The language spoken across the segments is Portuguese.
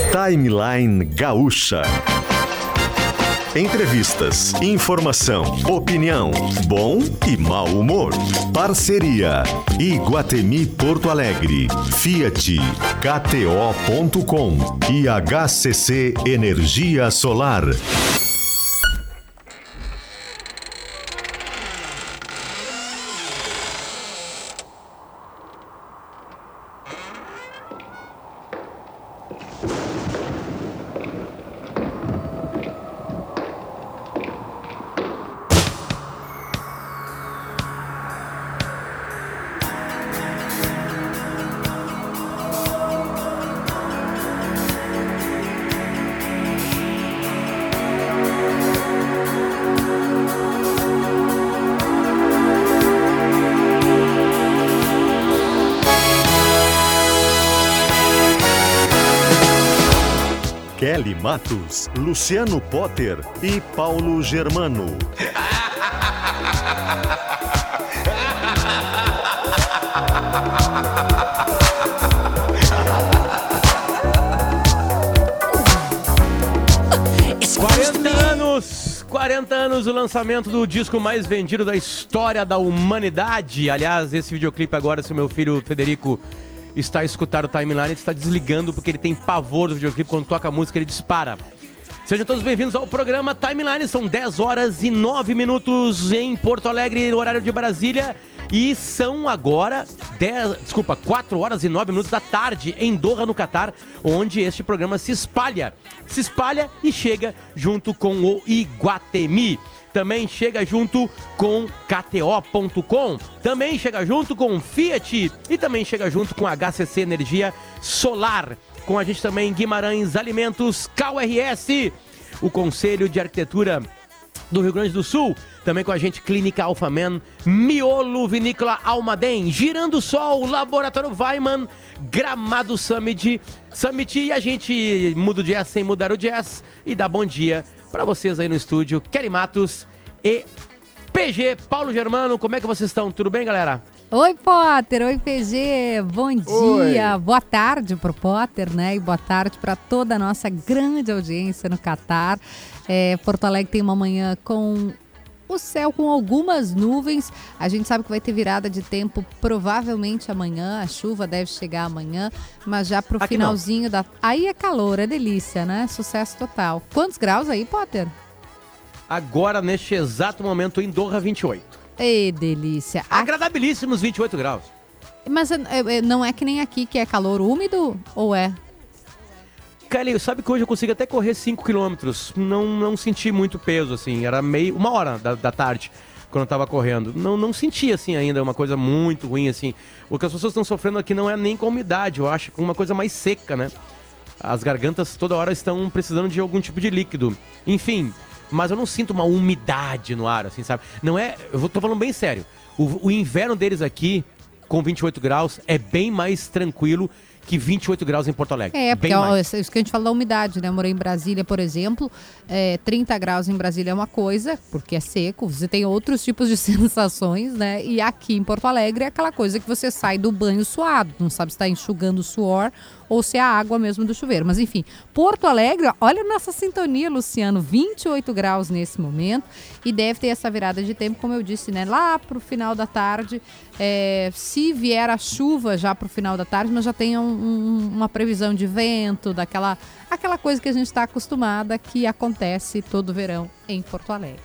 Timeline Gaúcha. Entrevistas, informação, opinião, bom e mau humor. Parceria Iguatemi Porto Alegre, Fiat, KTO.com e HCC Energia Solar. Kelly Matos, Luciano Potter e Paulo Germano. Quarenta anos o lançamento do disco mais vendido da história da humanidade. Aliás, esse videoclipe agora, se o meu filho Federico está a escutar o Timeline, ele está desligando porque ele tem pavor do videoclipe. Quando toca a música, ele dispara. Sejam todos bem-vindos ao programa Timeline. São 10 horas e 9 minutos em Porto Alegre, no horário de Brasília. E são agora 4 horas e 9 minutos da tarde em Doha, no Catar, onde este programa se espalha e chega junto com o Iguatemi. Também chega junto com KTO.com, também chega junto com Fiat e também chega junto com HCC Energia Solar. Com a gente também Guimarães Alimentos, KRS, o Conselho de Arquitetura do Rio Grande do Sul. Também com a gente Clínica Alfaman, Miolo Vinícola Almaden, Girando Sol, Laboratório Weiman, Gramado Summit. E a gente muda o jazz sem mudar o jazz e dá bom dia para vocês aí no estúdio, Kelly Matos e PG, Paulo Germano. Como é que vocês estão? Tudo bem, galera? Oi, Potter. Oi, PG. Bom dia. Oi. Boa tarde pro Potter, né? E boa tarde para toda a nossa grande audiência no Catar. Porto Alegre tem uma manhã com o céu com algumas nuvens. A gente sabe que vai ter virada de tempo provavelmente amanhã. A chuva deve chegar amanhã, mas já pro finalzinho da... Aí é calor, é delícia, né? Sucesso total. Quantos graus aí, Potter? Agora, neste exato momento, em Doha, 28. Ei, delícia. Agradabilíssimos 28 graus. Mas não é que nem aqui, que é calor úmido, ou é? Kelly, sabe que hoje eu consigo até correr 5 quilômetros. Não senti muito peso, assim. Era uma hora da tarde, quando eu tava correndo. Não senti, assim, ainda uma coisa muito ruim, assim. O que as pessoas estão sofrendo aqui não é nem com a umidade, eu acho, com uma coisa mais seca, né? As gargantas toda hora estão precisando de algum tipo de líquido. Enfim, mas eu não sinto uma umidade no ar, assim, sabe? Não é... Eu tô falando bem sério. O inverno deles aqui, com 28 graus, é bem mais tranquilo que 28 graus em Porto Alegre. Porque isso que a gente fala da umidade, né? Eu morei em Brasília, por exemplo, 30 graus em Brasília é uma coisa, porque é seco, você tem outros tipos de sensações, né? E aqui em Porto Alegre é aquela coisa que você sai do banho suado, não sabe se está enxugando o suor ou se é a água mesmo do chuveiro. Mas enfim, Porto Alegre, olha a nossa sintonia, Luciano, 28 graus nesse momento, e deve ter essa virada de tempo, como eu disse, né? Lá pro final da tarde, se vier a chuva já pro final da tarde, mas já tenha uma previsão de vento, aquela coisa que a gente está acostumada, que acontece todo verão em Porto Alegre.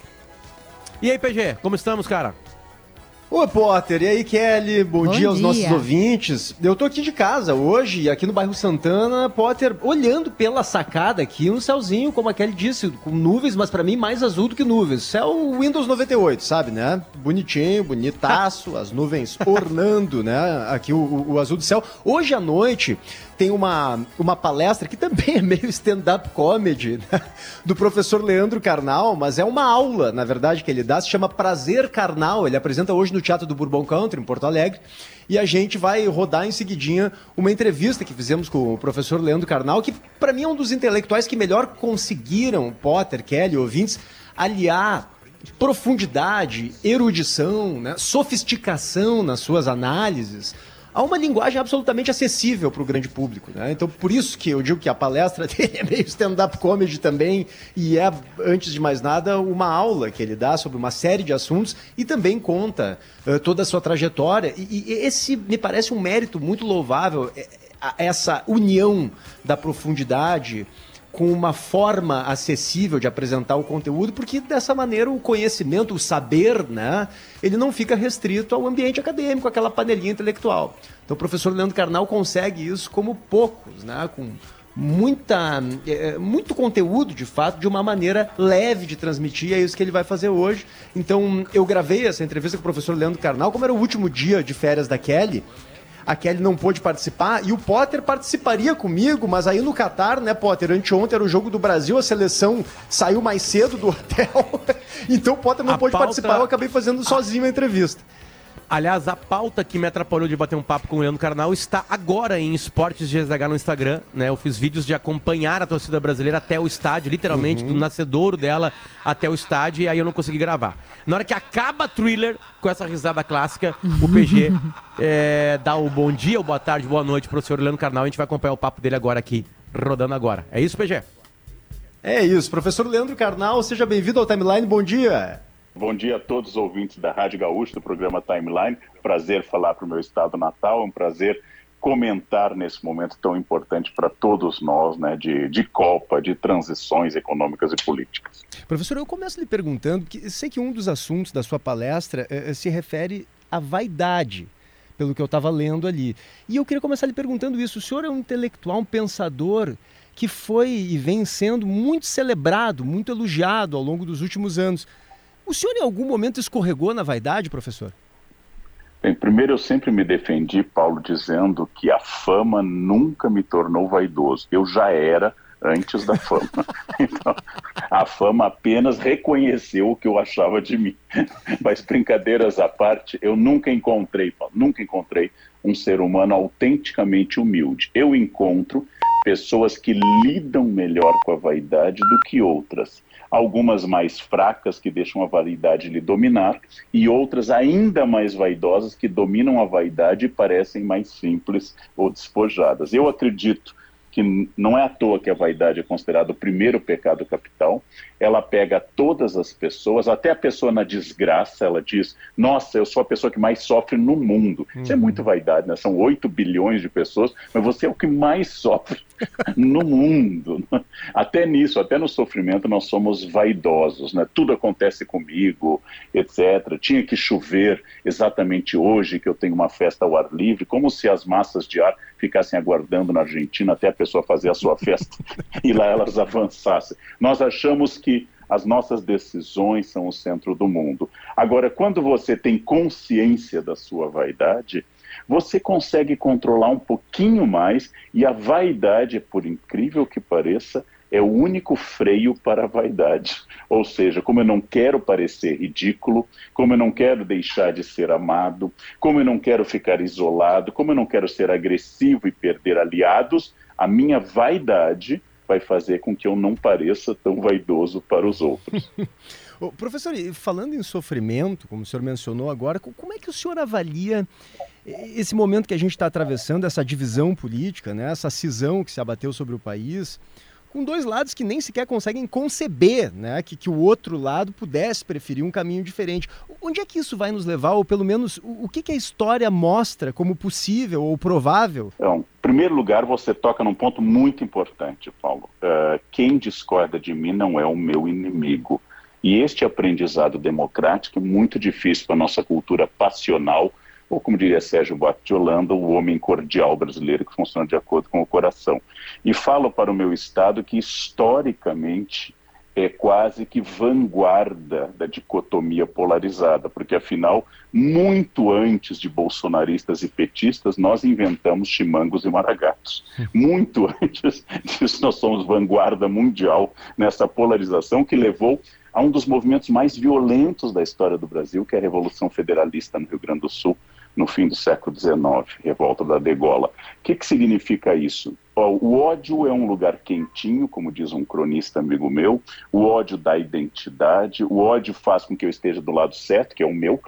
E aí, PG, como estamos, cara? Oi, Potter. E aí, Kelly? Bom dia aos nossos ouvintes. Eu tô aqui de casa hoje, aqui no bairro Santana, Potter, olhando pela sacada aqui, um céuzinho, como a Kelly disse, com nuvens, mas pra mim mais azul do que nuvens. Céu Windows 98, sabe, né? Bonitinho, bonitaço, as nuvens ornando, né? Aqui o azul do céu. Hoje à noite tem uma palestra que também é meio stand-up comedy, né? Do professor Leandro Carnal, mas é uma aula, na verdade, que ele dá, se chama Prazer Carnal. Ele apresenta hoje no Teatro do Bourbon Country, em Porto Alegre, e a gente vai rodar em seguidinha uma entrevista que fizemos com o professor Leandro Carnal, que para mim é um dos intelectuais que melhor conseguiram, Potter, Kelly, ouvintes, aliar profundidade, erudição, né, sofisticação nas suas análises a uma linguagem absolutamente acessível para o grande público, né? Então, por isso que eu digo que a palestra dele é meio stand-up comedy também, e é, antes de mais nada, uma aula que ele dá sobre uma série de assuntos e também conta toda a sua trajetória. E esse me parece um mérito muito louvável, essa união da profundidade com uma forma acessível de apresentar o conteúdo, porque dessa maneira o conhecimento, o saber, né, ele não fica restrito ao ambiente acadêmico, aquela panelinha intelectual. Então o professor Leandro Carnal consegue isso como poucos, né, com muito conteúdo, de fato, de uma maneira leve de transmitir, é isso que ele vai fazer hoje. Então eu gravei essa entrevista com o professor Leandro Carnal, como era o último dia de férias da Kelly. A Kelly não pôde participar e o Potter participaria comigo, mas aí no Catar, né, Potter? Anteontem era o jogo do Brasil, a seleção saiu mais cedo do hotel, então o Potter não pôde participar, eu acabei fazendo sozinho a entrevista. Aliás, a pauta que me atrapalhou de bater um papo com o Leandro Carnal está agora em Esportes GZH no Instagram, né? Eu fiz vídeos de acompanhar a torcida brasileira até o estádio, literalmente, do nascedouro dela até o estádio, e aí eu não consegui gravar. Na hora que acaba a Thriller, com essa risada clássica, o PG dá o bom dia, ou boa tarde, boa noite pro senhor Leandro Carnal, a gente vai acompanhar o papo dele agora aqui, rodando agora. É isso, PG? É isso, professor Leandro Carnal, seja bem-vindo ao Timeline, bom dia! Bom dia a todos os ouvintes da Rádio Gaúcha, do programa Timeline. Prazer falar para o meu estado natal, é um prazer comentar nesse momento tão importante para todos nós, né, de Copa, de transições econômicas e políticas. Professor, eu começo lhe perguntando, porque sei que um dos assuntos da sua palestra se refere à vaidade, pelo que eu estava lendo ali. E eu queria começar lhe perguntando isso. O senhor é um intelectual, um pensador que foi e vem sendo muito celebrado, muito elogiado ao longo dos últimos anos. O senhor em algum momento escorregou na vaidade, professor? Bem, primeiro eu sempre me defendi, Paulo, dizendo que a fama nunca me tornou vaidoso. Eu já era antes da fama. Então, a fama apenas reconheceu o que eu achava de mim. Mas brincadeiras à parte, eu nunca encontrei, Paulo, um ser humano autenticamente humilde. Eu encontro pessoas que lidam melhor com a vaidade do que outras. Algumas mais fracas, que deixam a vaidade lhe dominar, e outras ainda mais vaidosas, que dominam a vaidade e parecem mais simples ou despojadas. Eu acredito que não é à toa que a vaidade é considerada o primeiro pecado capital. Ela pega todas as pessoas, até a pessoa na desgraça, ela diz, nossa, eu sou a pessoa que mais sofre no mundo. Isso é muito vaidade, né? São 8 bilhões de pessoas, mas você é o que mais sofre no mundo. Até nisso, até no sofrimento, nós somos vaidosos, né? Tudo acontece comigo, etc. Tinha que chover exatamente hoje, que eu tenho uma festa ao ar livre, como se as massas de ar ficassem aguardando na Argentina até a pessoa fazer a sua festa e lá elas avançassem. Nós achamos que as nossas decisões são o centro do mundo. Agora, quando você tem consciência da sua vaidade, você consegue controlar um pouquinho mais, e a vaidade, por incrível que pareça, é o único freio para a vaidade. Ou seja, como eu não quero parecer ridículo, como eu não quero deixar de ser amado, como eu não quero ficar isolado, como eu não quero ser agressivo e perder aliados, a minha vaidade vai fazer com que eu não pareça tão vaidoso para os outros. Professor, falando em sofrimento, como o senhor mencionou agora, como é que o senhor avalia esse momento que a gente está atravessando, essa divisão política, né, essa cisão que se abateu sobre o país, com dois lados que nem sequer conseguem conceber, né, que o outro lado pudesse preferir um caminho diferente. Onde é que isso vai nos levar, ou pelo menos o que a história mostra como possível ou provável? Então, em primeiro lugar, você toca num ponto muito importante, Paulo. Quem discorda de mim não é o meu inimigo. E este aprendizado democrático é muito difícil para a nossa cultura passional, ou como diria Sérgio Buarque de Holanda, o homem cordial brasileiro que funciona de acordo com o coração. E falo para o meu estado que historicamente é quase que vanguarda da dicotomia polarizada, porque afinal, muito antes de bolsonaristas e petistas, nós inventamos chimangos e maragatos. Muito antes disso, nós somos vanguarda mundial nessa polarização que levou a um dos movimentos mais violentos da história do Brasil, que é a Revolução Federalista no Rio Grande do Sul, no fim do século XIX, revolta da degola. O que significa isso? O ódio é um lugar quentinho, como diz um cronista amigo meu, o ódio dá identidade, o ódio faz com que eu esteja do lado certo, que é o meu, claro,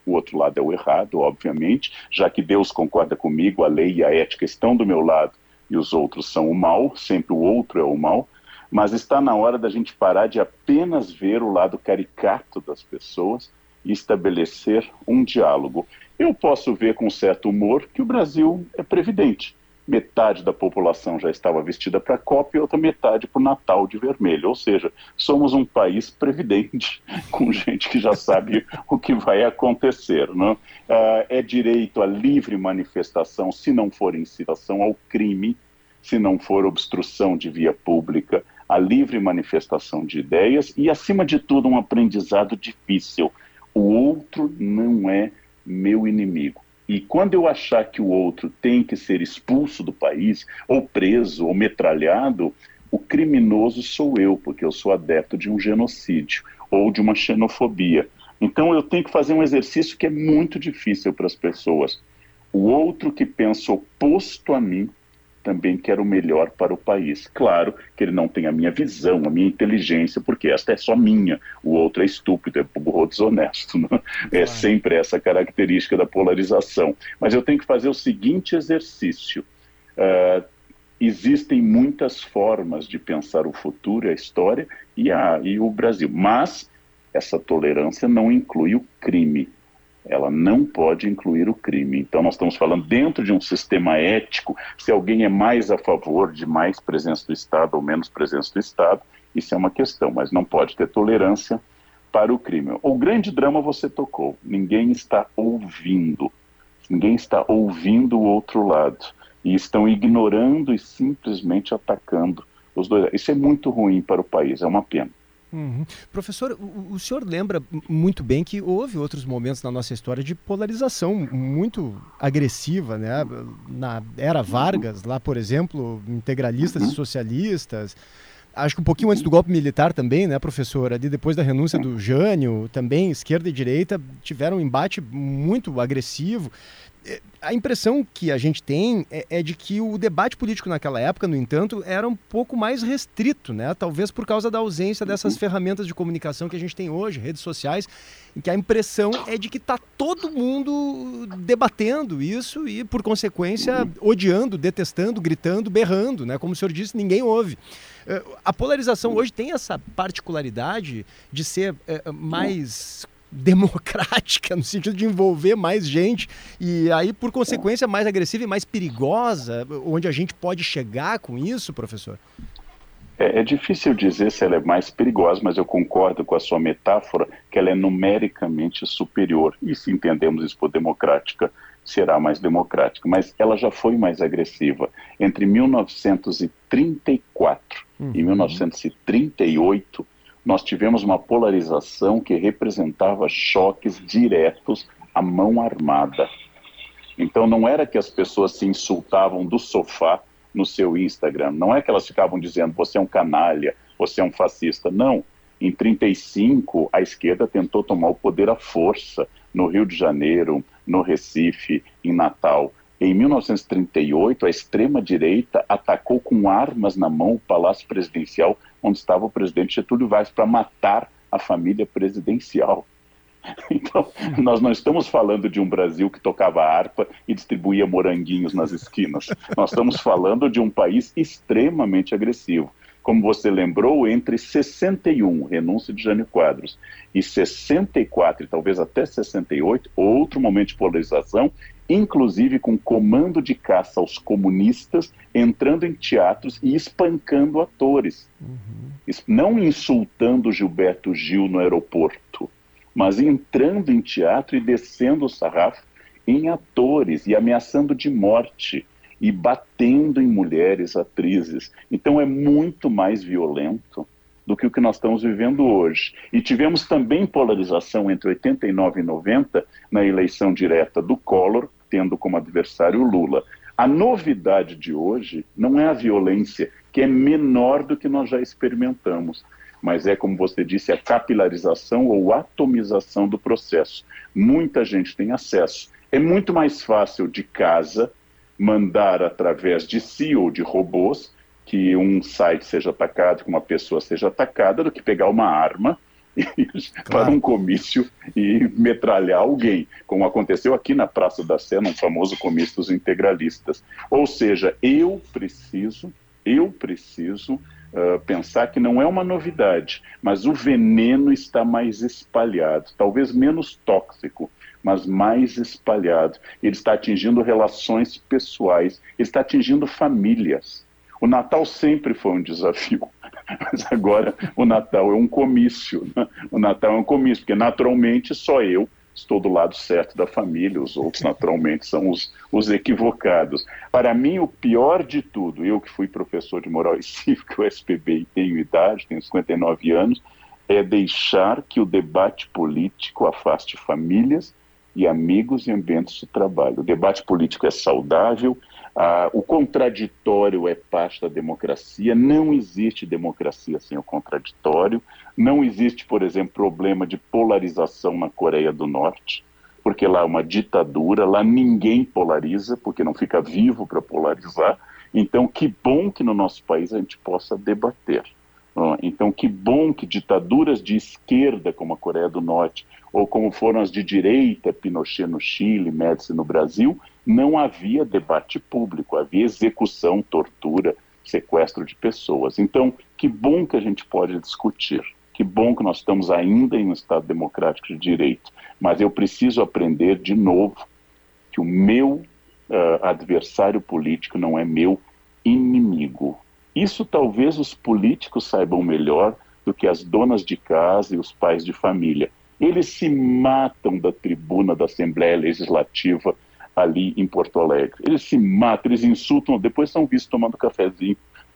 o outro lado é o errado, obviamente, já que Deus concorda comigo, a lei e a ética estão do meu lado e os outros são o mal, sempre o outro é o mal, mas está na hora da gente parar de apenas ver o lado caricato das pessoas e estabelecer um diálogo. Eu posso ver com certo humor que o Brasil é previdente. Metade da população já estava vestida para a Copa e outra metade para o Natal de vermelho. Ou seja, somos um país previdente, com gente que já sabe o que vai acontecer. Não? É direito à livre manifestação, se não for incitação ao crime, se não for obstrução de via pública, a livre manifestação de ideias e, acima de tudo, um aprendizado difícil. O outro não é meu inimigo. E quando eu achar que o outro tem que ser expulso do país, ou preso, ou metralhado, o criminoso sou eu, porque eu sou adepto de um genocídio ou de uma xenofobia. Então eu tenho que fazer um exercício que é muito difícil para as pessoas. O outro que pensa oposto a mim também quer o melhor para o país. Claro que ele não tem a minha visão, a minha inteligência, porque esta é só minha. O outro é estúpido, é burro, desonesto. Né? É sempre essa característica da polarização. Mas eu tenho que fazer o seguinte exercício. Existem muitas formas de pensar o futuro, a história e o Brasil. Mas essa tolerância não inclui o crime. Ela não pode incluir o crime. Então nós estamos falando dentro de um sistema ético, se alguém é mais a favor de mais presença do Estado ou menos presença do Estado, isso é uma questão, mas não pode ter tolerância para o crime. O grande drama você tocou, ninguém está ouvindo o outro lado, e estão ignorando e simplesmente atacando os dois. Isso é muito ruim para o país, é uma pena. Uhum. Professor, o senhor lembra muito bem que houve outros momentos na nossa história de polarização muito agressiva, né? Na era Vargas, lá, por exemplo, integralistas e socialistas. Acho que um pouquinho antes do golpe militar também, né, professor? Ali depois da renúncia do Jânio, também esquerda e direita tiveram um embate muito agressivo. A impressão que a gente tem é de que o debate político naquela época, no entanto, era um pouco mais restrito, né? Talvez por causa da ausência dessas ferramentas de comunicação que a gente tem hoje, redes sociais, em que a impressão é de que está todo mundo debatendo isso e, por consequência, odiando, detestando, gritando, berrando, né? Como o senhor disse, ninguém ouve. A polarização hoje tem essa particularidade de ser mais democrática, no sentido de envolver mais gente e aí, por consequência, mais agressiva e mais perigosa, onde a gente pode chegar com isso, professor? É difícil dizer se ela é mais perigosa, mas eu concordo com a sua metáfora que ela é numericamente superior, e se entendemos isso por democrática, será mais democrática, mas ela já foi mais agressiva. Entre 1934 e 1938, nós tivemos uma polarização que representava choques diretos à mão armada. Então não era que as pessoas se insultavam do sofá no seu Instagram, não é que elas ficavam dizendo você é um canalha, você é um fascista, não. Em 1935, a esquerda tentou tomar o poder à força no Rio de Janeiro, no Recife, em Natal. Em 1938, a extrema-direita atacou com armas na mão o Palácio Presidencial, onde estava o presidente Getúlio Vargas, para matar a família presidencial. Então, nós não estamos falando de um Brasil que tocava harpa e distribuía moranguinhos nas esquinas. Nós estamos falando de um país extremamente agressivo. Como você lembrou, entre 61, renúncia de Jânio Quadros, e 64, e talvez até 68, outro momento de polarização, inclusive com comando de caça aos comunistas, entrando em teatros e espancando atores. Não insultando Gilberto Gil no aeroporto, mas entrando em teatro e descendo o sarrafo em atores e ameaçando de morte e batendo em mulheres atrizes. Então é muito mais violento do que o que nós estamos vivendo hoje. E tivemos também polarização entre 89 e 90 na eleição direta do Collor, tendo como adversário Lula. A novidade de hoje não é a violência, que é menor do que nós já experimentamos, mas é, como você disse, a capilarização ou atomização do processo. Muita gente tem acesso. É muito mais fácil de casa mandar através de si ou de robôs que um site seja atacado, que uma pessoa seja atacada, do que pegar uma arma, para um comício e metralhar alguém, como aconteceu aqui na Praça da Sé, num famoso comício dos integralistas. Ou seja, eu preciso pensar que não é uma novidade, mas o veneno está mais espalhado, talvez menos tóxico, mas mais espalhado. Ele está atingindo relações pessoais, ele está atingindo famílias. O Natal sempre foi um desafio, mas agora o Natal é um comício, né? O Natal é um comício, porque naturalmente só eu estou do lado certo da família, os outros naturalmente são os equivocados. Para mim, o pior de tudo, eu que fui professor de moral e cívica, o SPB, e tenho idade, tenho 59 anos, é deixar que o debate político afaste famílias e amigos e ambientes de trabalho. O debate político é saudável, o contraditório é parte da democracia, não existe democracia sem o contraditório, não existe, por exemplo, problema de polarização na Coreia do Norte, porque lá é uma ditadura, lá ninguém polariza, porque não fica vivo para polarizar. Então, que bom que no nosso país a gente possa debater. Então, que bom que ditaduras de esquerda, como a Coreia do Norte, ou como foram as de direita, Pinochet no Chile, Médici no Brasil, não havia debate público, havia execução, tortura, sequestro de pessoas. Então, que bom que a gente pode discutir, que bom que nós estamos ainda em um Estado democrático de direito, mas eu preciso aprender de novo que o meu adversário político não é meu inimigo. Isso talvez os políticos saibam melhor do que as donas de casa e os pais de família. Eles se matam da tribuna da Assembleia Legislativa ali em Porto Alegre. Eles se matam, eles insultam, depois são vistos tomando cafezinho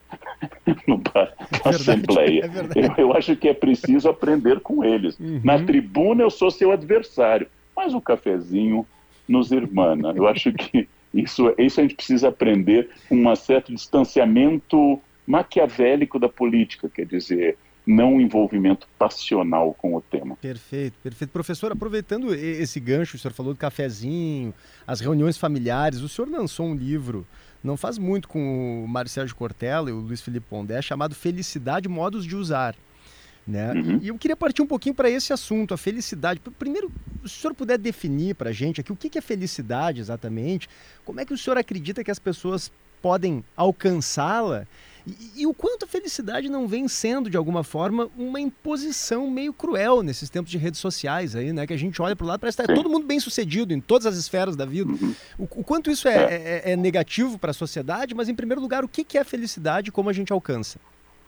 no bar da Assembleia. Eu acho que é preciso aprender com eles. Na tribuna eu sou seu adversário, mas o cafezinho nos irmana. Eu acho que isso a gente precisa aprender com um certo distanciamento maquiavélico da política, quer dizer, não envolvimento passional com o tema. Perfeito, perfeito. Professor, aproveitando esse gancho, o senhor falou do cafezinho, as reuniões familiares, o senhor lançou um livro, não faz muito, com o Mário Sérgio Cortella e o Luiz Felipe Pondé, chamado Felicidade, Modos de Usar. Né? E eu queria partir um pouquinho para esse assunto, a felicidade. Primeiro, se o senhor puder definir para a gente aqui o que é felicidade exatamente, como é que o senhor acredita que as pessoas podem alcançá-la e o quanto a felicidade não vem sendo, de alguma forma, uma imposição meio cruel nesses tempos de redes sociais aí, né? Que a gente olha para o lado, parece que está todo mundo bem sucedido em todas as esferas da vida. O quanto isso é negativo para a sociedade, mas em primeiro lugar, o que é a felicidade e como a gente alcança?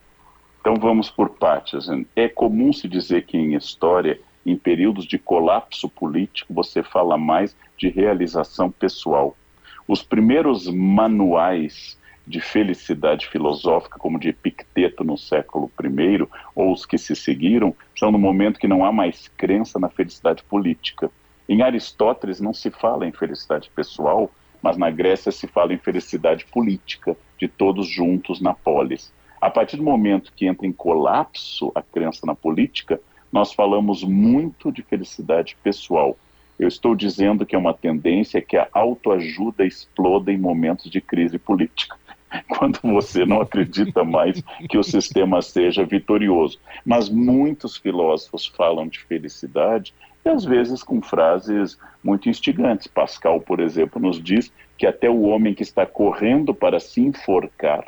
Então vamos por partes. É comum se dizer que em história, em períodos de colapso político, você fala mais de realização pessoal. Os primeiros manuais de felicidade filosófica, como de Epicteto no século I, ou os que se seguiram, são no momento que não há mais crença na felicidade política. Em Aristóteles não se fala em felicidade pessoal, mas na Grécia se fala em felicidade política, de todos juntos na polis. A partir do momento que entra em colapso a crença na política, nós falamos muito de felicidade pessoal. Eu estou dizendo que é uma tendência que a autoajuda exploda em momentos de crise política, quando você não acredita mais que o sistema seja vitorioso. Mas muitos filósofos falam de felicidade, e às vezes com frases muito instigantes. Pascal, por exemplo, nos diz que até o homem que está correndo para se enforcar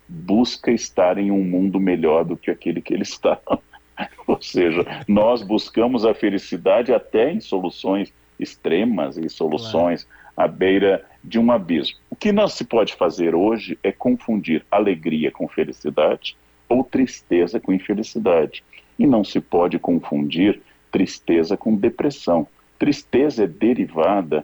busca estar em um mundo melhor do que aquele que ele está. Ou seja, nós buscamos a felicidade até em soluções extremas e soluções à beira de um abismo. O que não se pode fazer hoje é confundir alegria com felicidade ou tristeza com infelicidade. E não se pode confundir tristeza com depressão. Tristeza é derivada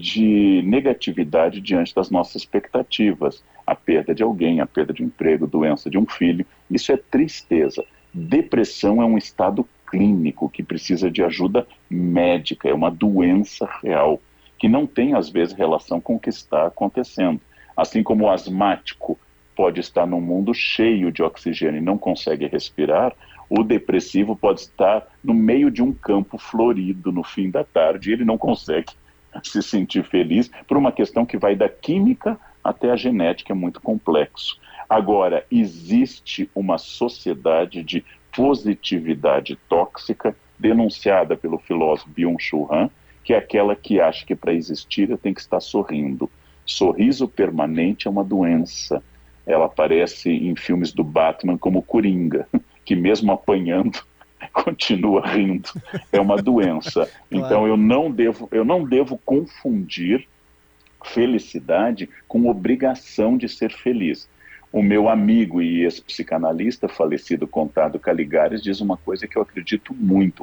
de negatividade diante das nossas expectativas. A perda de alguém, a perda de um emprego, doença de um filho, isso é tristeza. Depressão é um estado clínico que precisa de ajuda médica, é uma doença real, que não tem, às vezes, relação com o que está acontecendo. Assim como o asmático pode estar num mundo cheio de oxigênio e não consegue respirar, o depressivo pode estar no meio de um campo florido no fim da tarde e ele não consegue se sentir feliz por uma questão que vai da química até a genética, é muito complexo. Agora, existe uma sociedade de positividade tóxica denunciada pelo filósofo Byung-Chul Han, que é aquela que acha que para existir eu tenho que estar sorrindo. Sorriso permanente é uma doença. Ela aparece em filmes do Batman como Coringa, que mesmo apanhando continua rindo. É uma doença. Claro. Então eu não devo confundir felicidade com obrigação de ser feliz. O meu amigo e ex-psicanalista falecido Conrado Caligares diz uma coisa que eu acredito muito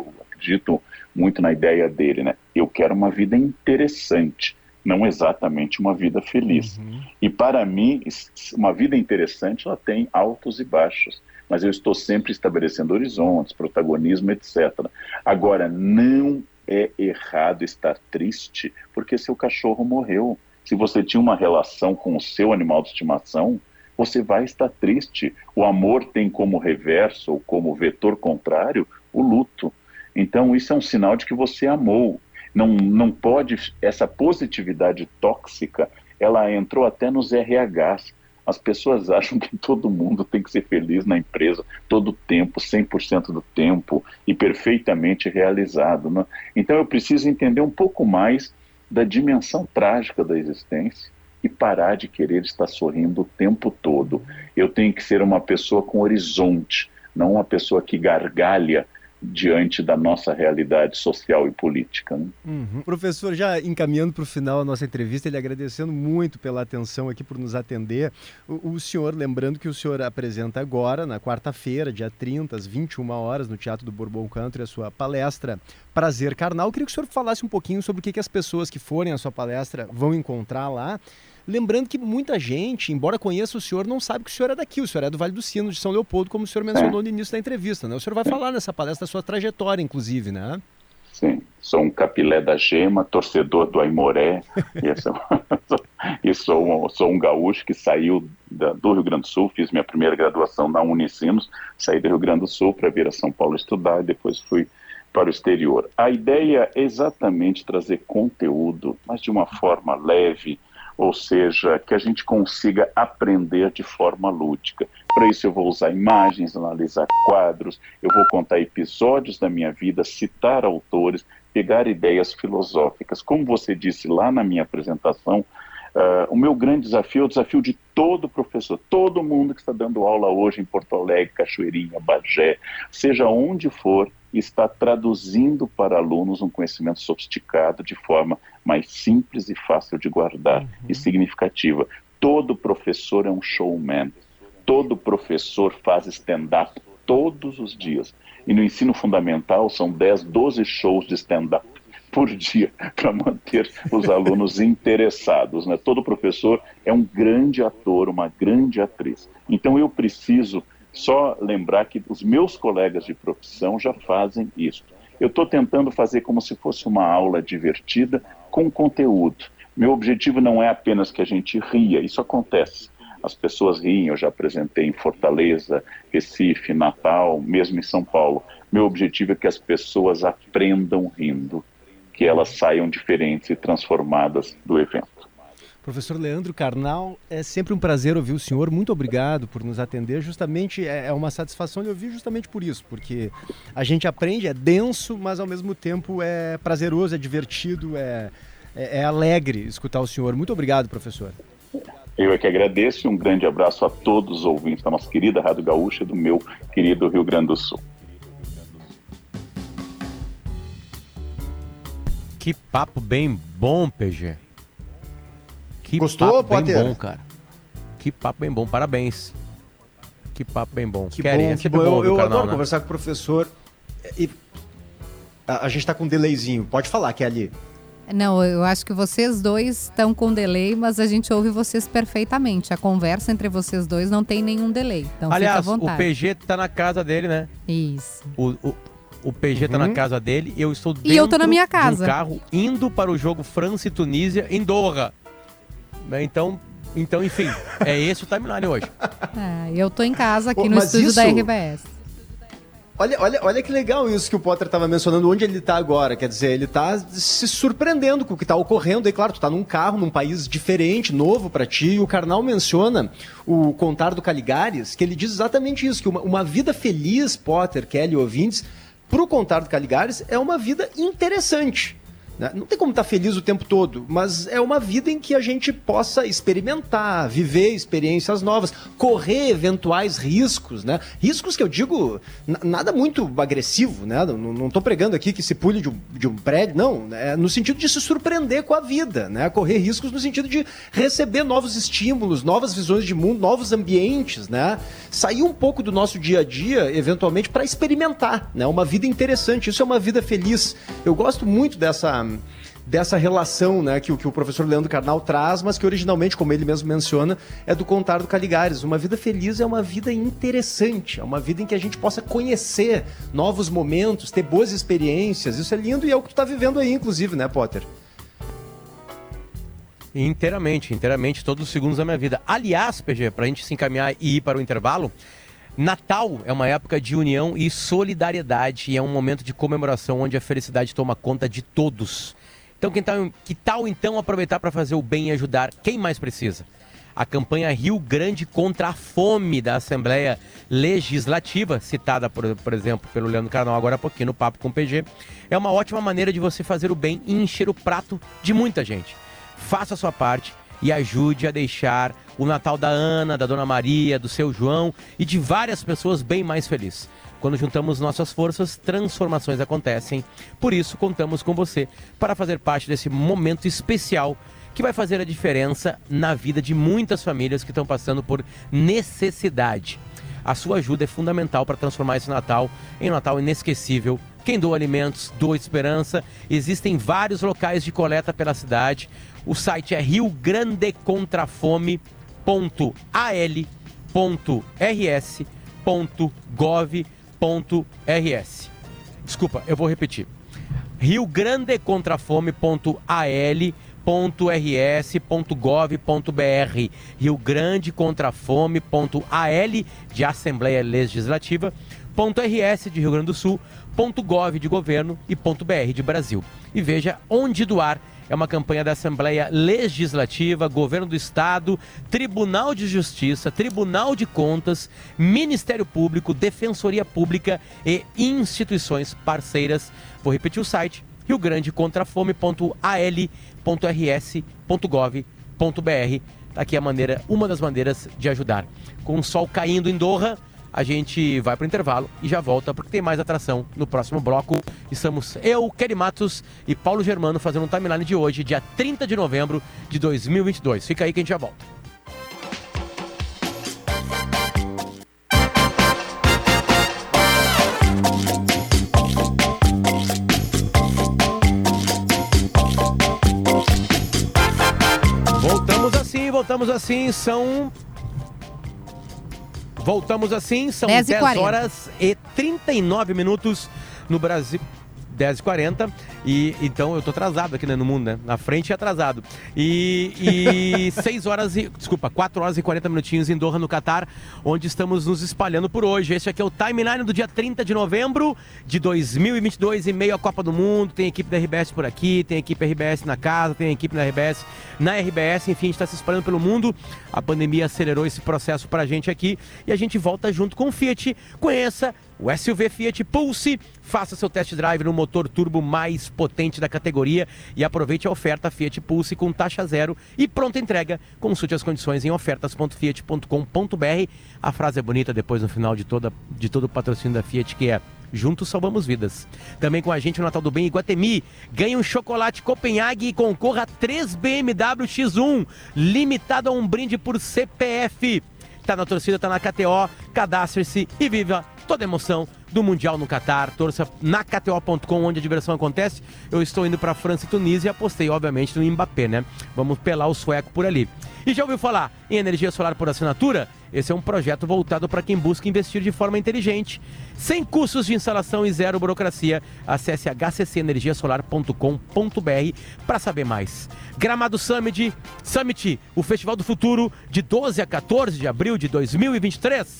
na ideia dele, né? Eu quero uma vida interessante, não exatamente uma vida feliz. E para mim, uma vida interessante, ela tem altos e baixos, mas eu estou sempre estabelecendo horizontes, protagonismo, etc. Agora, não é errado estar triste porque seu cachorro morreu. Se você tinha uma relação com o seu animal de estimação, você vai estar triste. O amor tem como reverso ou como vetor contrário o luto. Então isso é um sinal de que você amou. Não pode, essa positividade tóxica, ela entrou até nos RHs. As pessoas acham que todo mundo tem que ser feliz na empresa, todo o tempo, 100% do tempo, e perfeitamente realizado, né? Então eu preciso entender um pouco mais da dimensão trágica da existência e parar de querer estar sorrindo o tempo todo. Eu tenho que ser uma pessoa com horizonte, não uma pessoa que gargalha diante da nossa realidade social e política, né? Professor, já encaminhando para o final a nossa entrevista, ele agradecendo muito pela atenção aqui, por nos atender. O senhor, lembrando que o senhor apresenta agora, na quarta-feira, dia 30, às 21 horas, no Teatro do Bourbon Country, a sua palestra Prazer Carnal. Eu queria que o senhor falasse um pouquinho sobre o que as pessoas que forem à sua palestra vão encontrar lá. Lembrando que muita gente, embora conheça o senhor, não sabe que o senhor é daqui, o senhor é do Vale do Sino, de São Leopoldo, como o senhor mencionou no início da entrevista, né? O senhor vai falar nessa palestra da sua trajetória, inclusive, né? Sim, sou um capilé da gema, torcedor do Aimoré, e sou um gaúcho que saiu do Rio Grande do Sul, fiz minha primeira graduação na Unicinos, saí do Rio Grande do Sul para vir a São Paulo estudar, e depois fui para o exterior. A ideia é exatamente trazer conteúdo, mas de uma forma leve, ou seja, que a gente consiga aprender de forma lúdica. Para isso eu vou usar imagens, analisar quadros, eu vou contar episódios da minha vida, citar autores, pegar ideias filosóficas. Como você disse lá na minha apresentação, o meu grande desafio é o desafio de todo professor, todo mundo que está dando aula hoje em Porto Alegre, Cachoeirinha, Bagé, seja onde for, está traduzindo para alunos um conhecimento sofisticado de forma mais simples e fácil de guardar e significativa. Todo professor é um showman, todo professor faz stand-up todos os dias. E no ensino fundamental são 10, 12 shows de stand-up por dia para manter os alunos interessados, né? Todo professor é um grande ator, uma grande atriz. Então eu preciso só lembrar que os meus colegas de profissão já fazem isso. Eu estou tentando fazer como se fosse uma aula divertida com conteúdo. Meu objetivo não é apenas que a gente ria, isso acontece. As pessoas riem, eu já apresentei em Fortaleza, Recife, Natal, mesmo em São Paulo. Meu objetivo é que as pessoas aprendam rindo, que elas saiam diferentes e transformadas do evento. Professor Leandro Carnal, é sempre um prazer ouvir o senhor, muito obrigado por nos atender, justamente é uma satisfação de ouvir justamente por isso, porque a gente aprende, é denso, mas ao mesmo tempo é prazeroso, é divertido, é alegre escutar o senhor. Muito obrigado, professor. Eu é que agradeço e um grande abraço a todos os ouvintes da nossa querida Rádio Gaúcha e do meu querido Rio Grande do Sul. Que papo bem bom, PG. Que Gostou, papo bem Potter? bom, cara. Que papo bem bom, parabéns. Que papo bem bom. Que Kelly, bom, é que sempre bom. ouvir Eu o canal, adoro né? conversar com o professor. E a gente tá com um delayzinho. Pode falar, Kelly. Não, eu acho que vocês dois estão com delay, mas a gente ouve vocês perfeitamente. A conversa entre vocês dois não tem nenhum delay. Então Aliás, fica à vontade. o PG tá na casa dele, né? Isso. O PG tá na casa dele e eu estou dentro E eu tô na minha casa. de um carro indo para o jogo França e Tunísia em Doha. Então, enfim, é esse o timeline hoje. Eu tô em casa aqui no Mas estúdio isso- da RBS. Olha que legal isso que o Potter estava mencionando, onde ele está agora. Quer dizer, ele está se surpreendendo com o que está ocorrendo. E claro, tu está num carro, num país diferente, novo para ti. E o Karnal menciona o Contar do Caligares, que ele diz exatamente isso, que uma vida feliz, Potter, Kelly, ouvintes, para o Contar do Caligares é uma vida interessante. Não tem como estar feliz o tempo todo, mas é uma vida em que a gente possa experimentar, viver experiências novas, correr eventuais riscos, né? Riscos que eu digo, nada muito agressivo, né? Não estou pregando aqui que se pule de um prédio, não. É no sentido de se surpreender com a vida, né? Correr riscos no sentido de receber novos estímulos, novas visões de mundo, novos ambientes, né? Sair um pouco do nosso dia a dia, eventualmente, para experimentar, né? Uma vida interessante, isso é uma vida feliz. Eu gosto muito dessa relação, né, que o professor Leandro Karnal traz, mas que originalmente, como ele mesmo menciona, é do Contar do Caligares. Uma vida feliz é uma vida interessante, é uma vida em que a gente possa conhecer novos momentos, ter boas experiências. Isso é lindo e é o que tu está vivendo aí, inclusive, né, Potter? Inteiramente, todos os segundos da minha vida. Aliás, PG, pra gente se encaminhar e ir para o intervalo, Natal é uma época de união e solidariedade e é um momento de comemoração onde a felicidade toma conta de todos. Então, que tal então aproveitar para fazer o bem e ajudar quem mais precisa? A campanha Rio Grande contra a Fome da Assembleia Legislativa, citada, por exemplo, pelo Leandro Karnal agora há pouquinho no Papo com o PG, é uma ótima maneira de você fazer o bem e encher o prato de muita gente. Faça a sua parte e ajude a deixar o Natal da Ana, da Dona Maria, do seu João e de várias pessoas bem mais felizes. Quando juntamos nossas forças, transformações acontecem. Por isso, contamos com você para fazer parte desse momento especial que vai fazer a diferença na vida de muitas famílias que estão passando por necessidade. A sua ajuda é fundamental para transformar esse Natal em um Natal inesquecível. Quem doa alimentos, doa esperança. Existem vários locais de coleta pela cidade. O site é riograndecontrafome.al.rs.gov.rs. Desculpa, eu vou repetir. riograndecontrafome.al.rs.gov.br. riograndecontrafome.al de Assembleia Legislativa, .rs de Rio Grande do Sul, .gov de Governo e .br de Brasil. E veja onde doar. É uma campanha da Assembleia Legislativa, Governo do Estado, Tribunal de Justiça, Tribunal de Contas, Ministério Público, Defensoria Pública e instituições parceiras. Vou repetir o site, riograndecontrafome.al.rs.gov.br. Tá aqui uma das maneiras de ajudar. Com o sol caindo em Doha, a gente vai para o intervalo e já volta, porque tem mais atração no próximo bloco. Estamos eu, Kelly Matos e Paulo Germano fazendo um timeline de hoje, dia 30 de novembro de 2022. Fica aí que a gente já volta. Voltamos assim, são 10 horas e 39 minutos no Brasil. 10h40, e então eu tô atrasado aqui, né, no mundo, né? Na frente é atrasado. E 4 horas e 40 minutinhos em Doha, no Catar, onde estamos nos espalhando por hoje. Esse aqui é o timeline do dia 30 de novembro de 2022, em meio à Copa do Mundo. Tem equipe da RBS por aqui, tem equipe RBS na casa, tem equipe da RBS na RBS, enfim, a gente tá se espalhando pelo mundo. A pandemia acelerou esse processo pra gente aqui e a gente volta junto com o Fiat. Conheça o SUV Fiat Pulse, faça seu test drive no motor turbo mais potente da categoria e aproveite a oferta Fiat Pulse com taxa zero e pronta entrega. Consulte as condições em ofertas.fiat.com.br. A frase é bonita depois no final de todo o patrocínio da Fiat, que é: juntos salvamos vidas. Também com a gente o Natal do Bem Iguatemi. Ganhe um chocolate Copenhague e concorra a 3 BMW X1, limitado a um brinde por CPF. Tá na torcida, tá na KTO, cadastre-se e viva toda a emoção do Mundial no Catar. Torça na KTO.com, onde a diversão acontece. Eu estou indo para França e Tunísia e apostei, obviamente, no Mbappé, né? Vamos pelar o sueco por ali. E já ouviu falar em energia solar por assinatura? Esse é um projeto voltado para quem busca investir de forma inteligente. Sem custos de instalação e zero burocracia. Acesse hccenergiasolar.com.br para saber mais. Gramado Summit, o Festival do Futuro, de 12 a 14 de abril de 2023.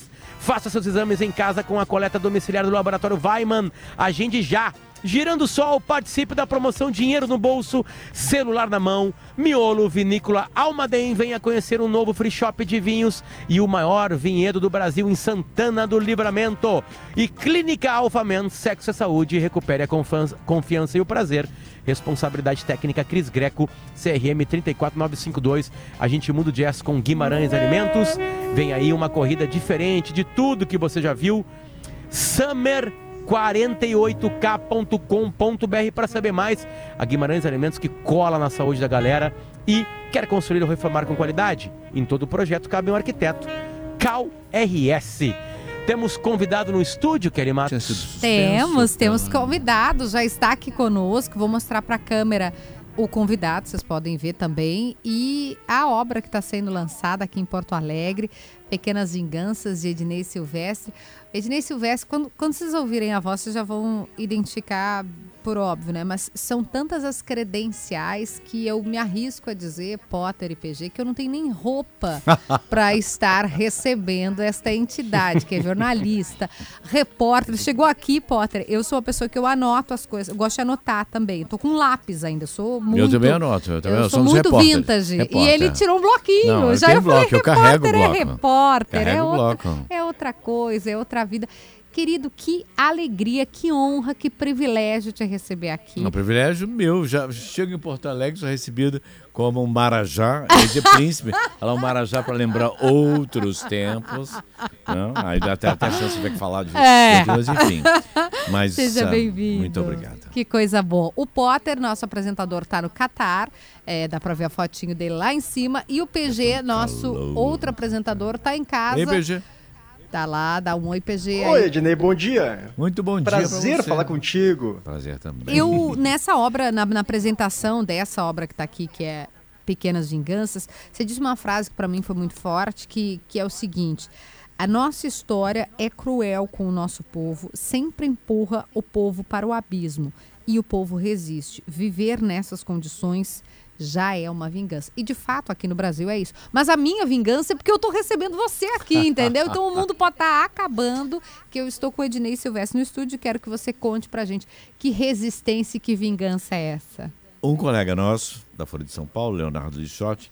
Faça seus exames em casa com a coleta domiciliar do Laboratório Weimann. Agende já. Girando Sol, participe da promoção Dinheiro no Bolso, Celular na Mão. Miolo, Vinícola Almaden, venha conhecer um novo free shop de vinhos e o maior vinhedo do Brasil em Santana do Livramento. E Clínica Alfamen, Sexo é Saúde, recupere a confiança e o prazer. Responsabilidade técnica Cris Greco, CRM 34952. A gente muda o jazz com Guimarães Alimentos. Vem aí uma corrida diferente de tudo que você já viu. Summer 48k.com.br para saber mais. A Guimarães Alimentos, que cola na saúde da galera e quer construir ou reformar com qualidade. Em todo o projeto cabe um arquiteto. Cal RS. Temos convidado no estúdio, Kelly Matos? Temos convidado, já está aqui conosco. Vou mostrar para a câmera o convidado, vocês podem ver também, e a obra que está sendo lançada aqui em Porto Alegre, Pequenas Vinganças, de Ednei Silvestre. Ednei Silvestre, quando vocês ouvirem a voz, vocês já vão identificar, por óbvio, né? Mas são tantas as credenciais que eu me arrisco a dizer, Potter e PG, que eu não tenho nem roupa para estar recebendo esta entidade, que é jornalista, repórter. Chegou aqui, Potter, eu sou uma pessoa que eu anoto as coisas, eu gosto de anotar também. Estou com lápis ainda, sou muito... Eu também anoto, eu sou muito vintage. Repórter. E ele tirou um bloquinho. Não, já eu bloco, falei, eu carrego o bloco. Repórter, Carrego é outra coisa, é outra vida. Querido, que alegria, que honra, que privilégio te receber aqui. Um privilégio meu. Já chego em Porto Alegre, sou recebido como um marajá, de príncipe. Ela é um marajá para lembrar outros tempos. Não? Aí dá até a chance de falar de mas enfim. Mas, seja bem-vindo. Muito obrigado. Que coisa boa. O Potter, nosso apresentador, está no Catar. Dá para ver a fotinho dele lá em cima. E o PG, nosso outro apresentador, está em casa. Ei, PG. Tá lá, dá um oi, PG. Oi, Ednei, bom dia. Muito bom dia. Prazer falar contigo. Prazer também. Eu, nessa obra, na apresentação dessa obra que tá aqui, que é Pequenas Vinganças, você disse uma frase que para mim foi muito forte, que é o seguinte: a nossa história é cruel com o nosso povo, sempre empurra o povo para o abismo e o povo resiste. Viver nessas condições já é uma vingança. E de fato aqui no Brasil é isso. Mas a minha vingança é porque eu estou recebendo você aqui, entendeu? Então o mundo pode estar acabando, que eu estou com o Ednei Silvestre no estúdio e quero que você conte pra gente que resistência e que vingança é essa. Um colega nosso, da Folha de São Paulo, Leonardo Lixotti,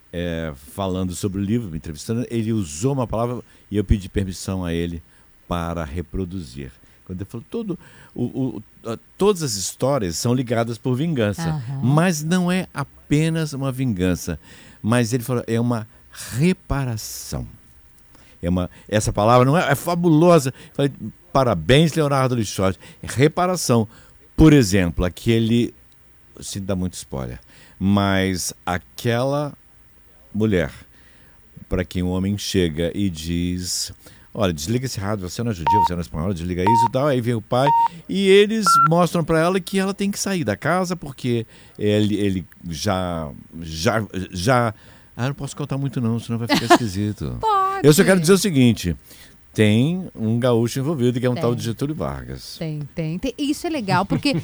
falando sobre o livro, me entrevistando, ele usou uma palavra e eu pedi permissão a ele para reproduzir. Quando ele falou, todas as histórias são ligadas por vingança, mas não é apenas uma vingança, mas ele falou, é uma reparação. Essa palavra não é fabulosa. Falei, parabéns, Leonardo Lixotti. Reparação. Por exemplo, se dá muito spoiler, mas aquela mulher para quem um homem chega e diz: olha, desliga esse rádio, você não é judia, você não é espanhola, desliga isso e tal. Aí vem o pai e eles mostram para ela que ela tem que sair da casa porque ele já... não posso contar muito não, senão vai ficar esquisito. Pode. Eu só quero dizer o seguinte: tem um gaúcho envolvido que é um tal de Getúlio Vargas. Tem. Isso é legal, porque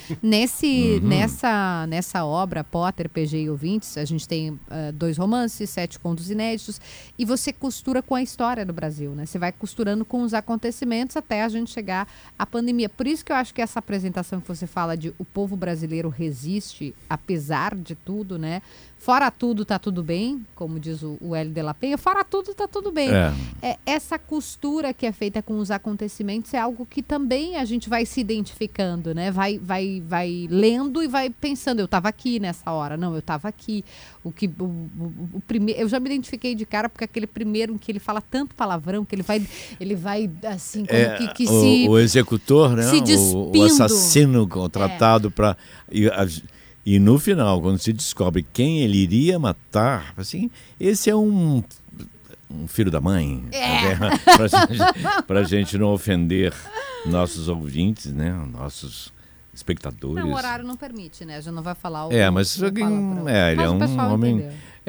nessa obra, Potter, PG e Ouvintes, a gente tem 2 romances, 7 contos inéditos, e você costura com a história do Brasil, né? Você vai costurando com os acontecimentos até a gente chegar à pandemia. Por isso que eu acho que essa apresentação que você fala de o povo brasileiro resiste, apesar de tudo, né? Fora tudo, tá tudo bem, como diz o Hélio de la Penha, fora tudo, tá tudo bem. Essa costura que é feita com os acontecimentos é algo que também a gente vai se identificando, né? Vai lendo e vai pensando, eu estava aqui nessa hora, não, eu estava aqui. O primeiro, eu já me identifiquei de cara porque aquele primeiro em que ele fala tanto palavrão, que ele vai assim, como o executor, né? Se despindo. O assassino contratado para... E no final, quando se descobre quem ele iria matar, assim, esse é um filho da mãe. Pra gente não ofender nossos ouvintes, né? Nossos espectadores. Não, o horário não permite, né? Já não vai falar o mas ele mas é um homem...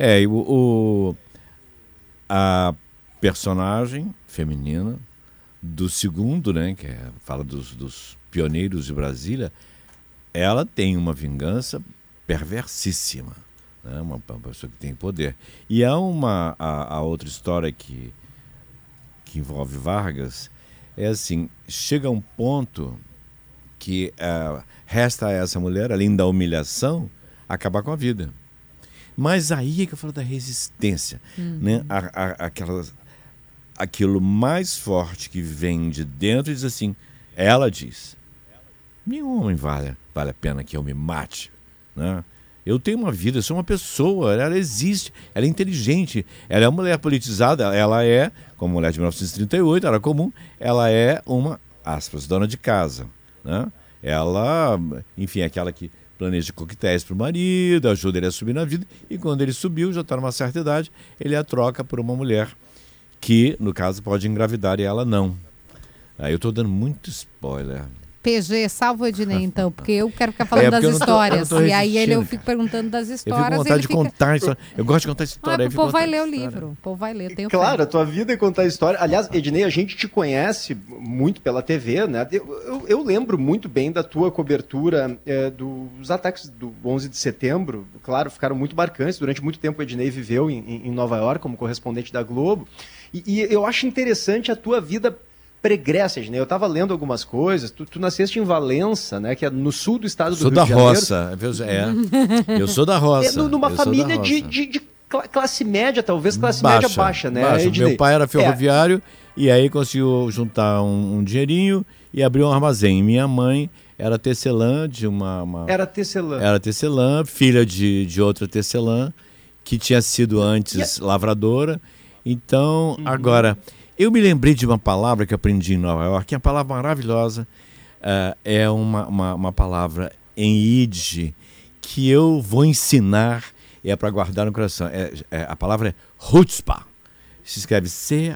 A personagem feminina do segundo, né? Que fala dos pioneiros de Brasília, ela tem uma vingança perversissima, né? Uma pessoa que tem poder. E há a outra história que que envolve Vargas, é assim, chega um ponto que resta a essa mulher, além da humilhação, acabar com a vida. Mas aí é que eu falo da resistência, né? Aquilo mais forte que vem de dentro e diz assim, ela diz, nenhum homem vale a pena que eu me mate, né? Eu tenho uma vida, eu sou uma pessoa, ela existe, ela é inteligente, ela é uma mulher politizada, ela é, como mulher de 1938, era comum, ela é uma, aspas, dona de casa, né? Ela, enfim, é aquela que planeja coquetéis para o marido, ajuda ele a subir na vida, e quando ele subiu, já está numa certa idade, ele a troca por uma mulher que, no caso, pode engravidar e ela não. Aí eu estou dando muito spoiler. PG, salva o Ednei então, porque eu quero ficar falando das histórias. E aí eu fico perguntando das histórias. Eu fico com vontade de contar história. Eu gosto de contar história. O povo vai ler o livro. O povo vai ler. Claro, a tua vida é contar história. Aliás, Ednei, a gente te conhece muito pela TV, né? Eu lembro muito bem da tua cobertura dos ataques do 11 de setembro. Claro, ficaram muito marcantes. Durante muito tempo o Ednei viveu em Nova York como correspondente da Globo. E eu acho interessante a tua vida pregressa, né? Eu estava lendo algumas coisas. Tu nasceste em Valença, né? Que é no sul do estado do Rio de Janeiro. Sou da roça. Eu sou da roça. Numa família de classe média, talvez classe média baixa, né? Meu pai era ferroviário e aí conseguiu juntar um dinheirinho e abriu um armazém. Minha mãe era tecelã de uma... Era tecelã. Era tecelã, filha de outra tecelã, que tinha sido antes lavradora. Então, agora... Eu me lembrei de uma palavra que aprendi em Nova York, que é uma palavra maravilhosa, é uma palavra em Yiddish que eu vou ensinar e é para guardar no coração. A palavra é chutzpah. Se escreve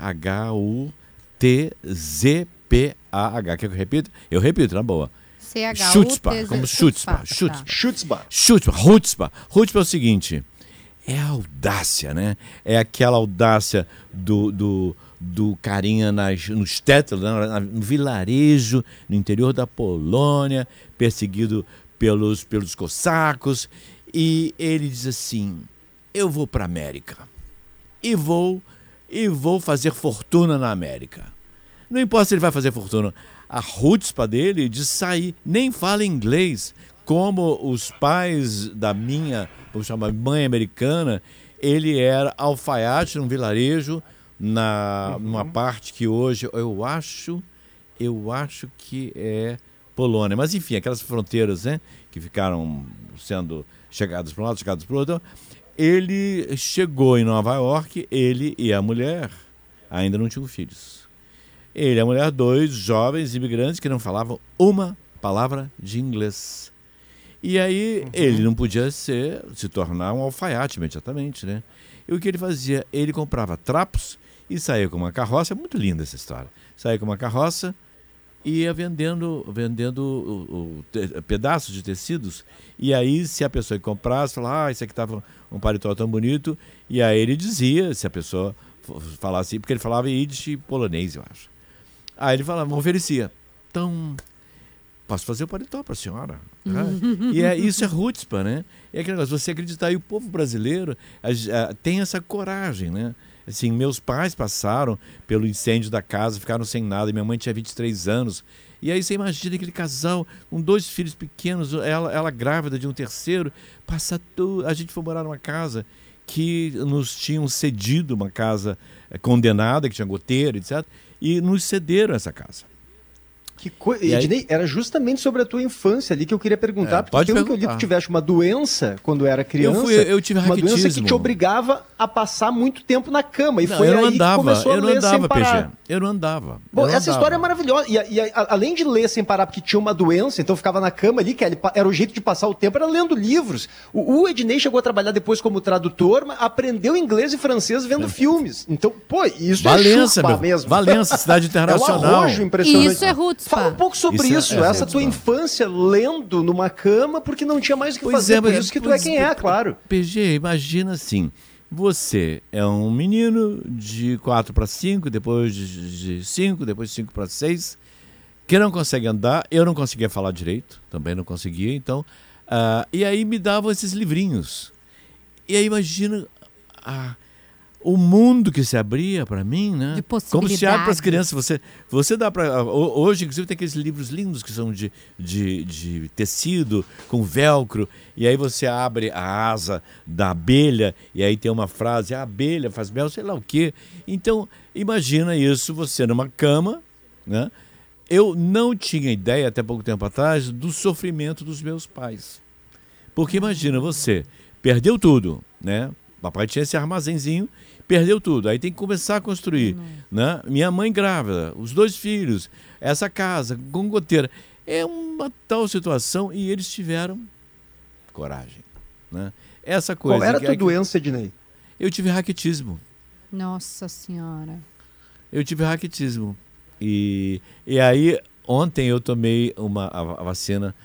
C-H-U-T-Z-P-A-H. Quer que eu repita? Eu repito, na boa. C-H-U-T-Z-P-A-H. Como chutzpah. Chutzpah. Chutzpah é o seguinte, é a audácia, né? É aquela audácia do carinha nos tétalos, no vilarejo, no interior da Polônia, perseguido pelos cossacos. E ele diz assim, eu vou para a América e vou fazer fortuna na América. Não importa se ele vai fazer fortuna. A chutzpah dele de sair, nem fala inglês, como os pais da minha, vamos chamar, mãe americana. Ele era alfaiate num vilarejo, numa parte que hoje eu acho que é Polônia, mas enfim, aquelas fronteiras, né, que ficaram sendo chegadas para um lado, chegadas para o outro. Ele chegou em Nova York, ele e a mulher ainda não tinham filhos. Ele e a mulher, dois jovens imigrantes que não falavam uma palavra de inglês. E aí ele não podia se tornar um alfaiate imediatamente, né? E o que ele fazia? Ele comprava trapos e saía com uma carroça, é muito linda essa história, saía com uma carroça e ia vendendo pedaços de tecidos, e aí se a pessoa que comprasse, falava, esse aqui estava um paletó tão bonito, e aí ele dizia, se a pessoa falasse, porque ele falava Yiddish e polonês, eu acho. Aí ele falava, oferecia, então, posso fazer o paletó para a senhora? E isso é chutzpah, né? É aquele negócio, você acreditar, e o povo brasileiro tem essa coragem, né? Assim, meus pais passaram pelo incêndio da casa, ficaram sem nada, minha mãe tinha 23 anos. E aí você imagina aquele casal com 2 filhos pequenos, ela grávida de um terceiro, passa tudo. A gente foi morar numa casa que nos tinham cedido, uma casa condenada, que tinha goteira, etc. E nos cederam essa casa. Ednei, era justamente sobre a tua infância ali que eu queria perguntar, porque pelo que eu li, tu tiveste uma doença quando era criança, eu tive uma doença que te obrigava a passar muito tempo na cama, e foi aí que começou a ler sem parar. Eu não andava. Bom, essa história é maravilhosa, e além de ler sem parar porque tinha uma doença, então ficava na cama ali, que era o jeito de passar o tempo, era lendo livros. O Ednei chegou a trabalhar depois como tradutor, mas aprendeu inglês e francês vendo filmes. Então, isso Valença, é mesmo. Valença, cidade internacional. É um arrojo impressionante. Isso é chutzpah. Fala um pouco sobre isso, essa tua infância lendo numa cama porque não tinha mais o que fazer, por isso que tu é quem é, claro. PG, imagina assim, você é um menino de 4 para 5, depois de 5, depois de 5 para 6, que não consegue andar, eu não conseguia falar direito, também não conseguia, então, e aí me davam esses livrinhos. E aí imagina o mundo que se abria para mim, né? De Como se abre para as possibilidades. crianças. Você dá para... Hoje, inclusive, tem aqueles livros lindos que são de tecido, com velcro, e aí você abre a asa da abelha, e aí tem uma frase, a abelha faz mel, sei lá o quê. Então, imagina isso, você numa cama, né? Eu não tinha ideia, até pouco tempo atrás, do sofrimento dos meus pais. Porque imagina, você perdeu tudo, né? Papai tinha esse armazenzinho, perdeu tudo. Aí tem que começar a construir, né? Minha mãe grávida, os 2 filhos, essa casa, com goteira. É uma tal situação e eles tiveram coragem, né? Essa coisa... Qual era a tua doença, Ednei? Eu tive raquitismo. Nossa Senhora. Eu tive raquitismo. E aí, ontem eu tomei a vacina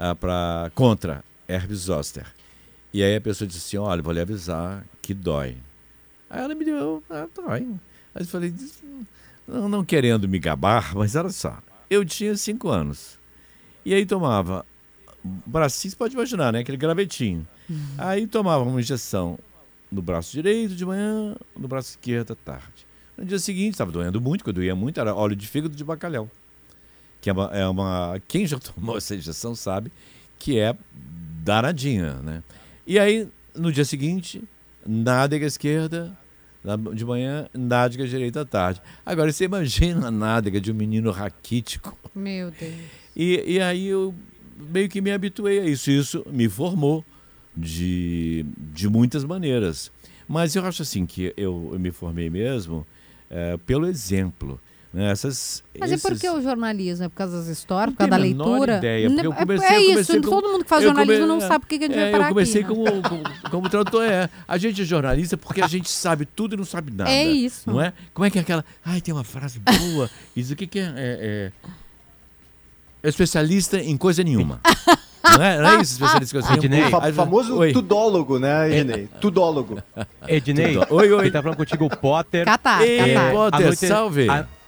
contra herpes zoster. E aí a pessoa disse assim, olha, vou lhe avisar que dói. Aí ela me deu, dói. Aí eu falei, não querendo me gabar, mas olha só, eu tinha 5 anos. E aí tomava, bracinho, você pode imaginar, né? Aquele gravetinho. Aí tomava uma injeção no braço direito de manhã, no braço esquerdo à tarde. No dia seguinte, estava doendo muito, porque doía muito, era óleo de fígado de bacalhau. Que quem já tomou essa injeção sabe que é danadinha, né? E aí, no dia seguinte, nádega esquerda de manhã, nádega direita à tarde. Agora, você imagina a nádega de um menino raquítico. Meu Deus. E aí eu meio que me habituei a isso. Isso me formou de muitas maneiras. Mas eu acho assim que eu me formei mesmo pelo exemplo. Né? Mas e por que o jornalismo? É por causa das histórias, por causa da leitura? Não leitura? Ideia, porque eu comecei todo mundo que faz jornalismo não sabe por que a gente vai parar aqui. Eu comecei como tradutor. A gente é jornalista porque a gente sabe tudo e não sabe nada. É isso. Não é? Como é que é aquela... Ai, tem uma frase boa. Isso aqui que é especialista em coisa nenhuma. Não é isso, especialista em coisa nenhuma? O famoso tudólogo, né, Ednei? Tudólogo. Ednei, oi. Quem tá falando contigo, o Potter. Catar. Potter, salve.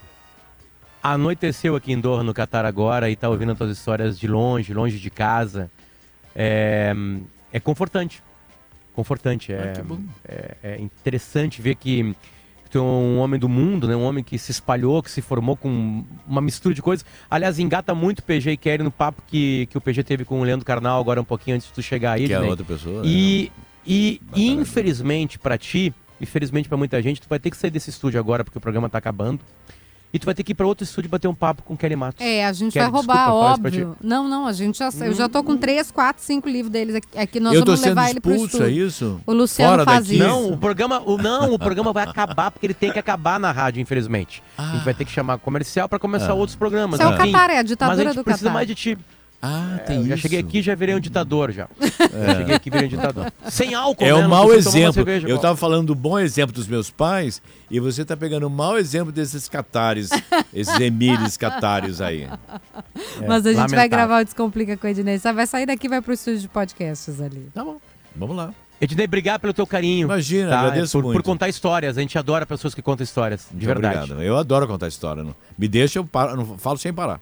Anoiteceu aqui em Doha, no Catar agora, e tá ouvindo as tuas histórias de longe de casa. É confortante. Que bom. É interessante ver que tu é um homem do mundo, né? Um homem que se espalhou, que se formou com uma mistura de coisas. Aliás, engata muito o PG e Kelly no papo que o PG teve com o Leandro Carnal agora um pouquinho antes de tu chegar aí. Que né? é outra pessoa. E infelizmente pra ti, infelizmente pra muita gente, tu vai ter que sair desse estúdio agora porque o programa tá acabando. E tu vai ter que ir pra outro estúdio bater um papo com o Kelly Matos. A gente Kelly, vai roubar, desculpa, óbvio. Não, a gente eu já tô com 3, 4, 5 livros deles aqui. Nós vamos levar ele pro estúdio. É isso? O Luciano faz isso. Não, o programa vai acabar porque ele tem que acabar na rádio, infelizmente. A gente vai ter que chamar comercial pra começar outros programas. Isso é o Catar, é a ditadura mas a gente do precisa Catar. mais de ti. Tem eu isso. já cheguei aqui e já virei um ditador já. Cheguei aqui e virei um ditador. Sem álcool, É né? um Não mau precisa tomar uma exemplo. cerveja, Eu estava falando do bom exemplo dos meus pais e você está pegando um mau exemplo desses catares, esses emílios catares aí. Mas a gente vai lamentável. gravar o Descomplica com o Ednei. Você vai sair daqui e vai pro estúdio de podcasts ali. Tá bom, vamos lá. Ednei, obrigado pelo teu carinho. Imagina, agradeço muito. Por contar histórias. A gente adora pessoas que contam histórias, de Muito verdade. Obrigado. Eu adoro contar história. Não. Me deixa, eu não falo sem parar.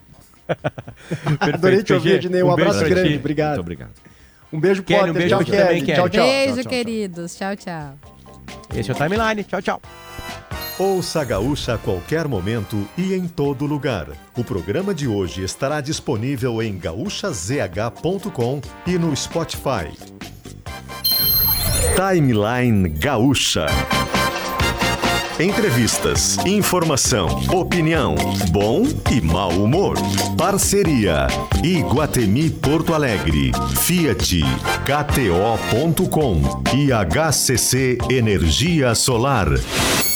Adorei te ouvir, Ednei. Um abraço beijo pra grande. ti. Obrigado. Muito obrado. Um beijo, Kelly, Potter. um beijo Tchau, pra ti também, Kelly. Kelly. Tchau, tchau. Beijo, tchau, tchau. queridos. Tchau, tchau. Esse é o Timeline. Tchau, tchau. Ouça a Gaúcha a qualquer momento e em todo lugar. O programa de hoje estará disponível em gaúchazh.com e no Spotify. Timeline Gaúcha. Entrevistas, informação, opinião, bom e mau humor. Parceria Iguatemi Porto Alegre, Fiat, KTO.com e HCC Energia Solar.